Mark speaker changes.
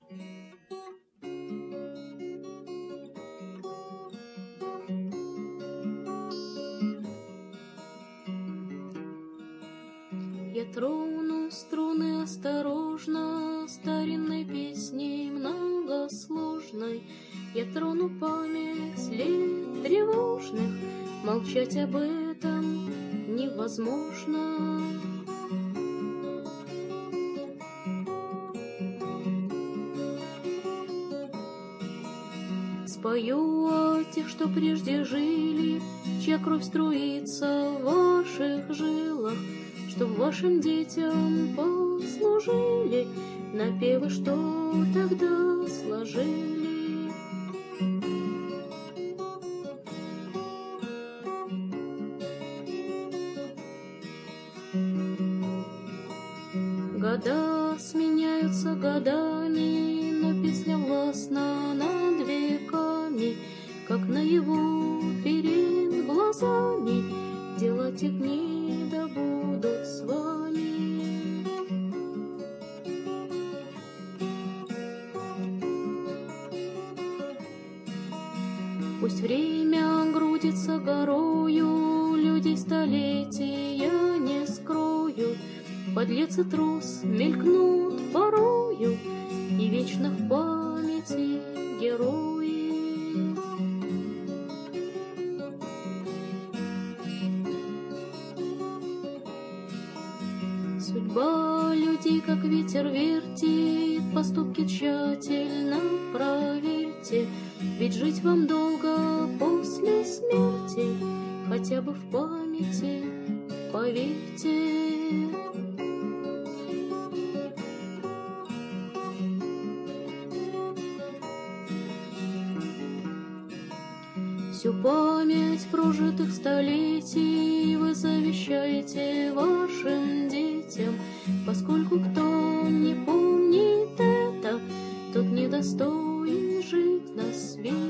Speaker 1: Я трону струны осторожно старинной песней многосложной. Я трону память лет тревожных, молчать об этом невозможно. Спою о тех, что прежде жили, чья кровь струится в ваших жилах, чтоб вашим детям послужили напевы, что тогда сложили. Года сменяются годами, но песня властна над веками, как наяву перед глазами. Дела тех дней да будут с вами. Пусть время грудится горою, людей столетий я не скрою. Подлец и трус мелькнут порою, и вечно в памяти герои. Судьба людей, как ветер, вертит, поступки тщательно проверьте, ведь жить вам долго после смерти, хотя бы в памяти поверьте. Всю память прожитых столетий вы завещаете вашим детям, поскольку кто не помнит это, тот недостоин жить на свете.